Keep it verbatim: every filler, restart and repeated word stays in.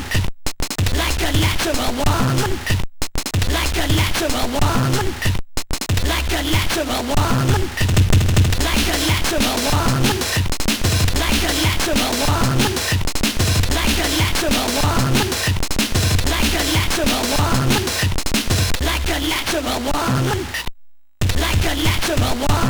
like a natural woman, like a natural woman, like a natural woman, like a natural woman, like a natural woman, like a natural woman, like a natural woman, like a natural woman, like a natural woman.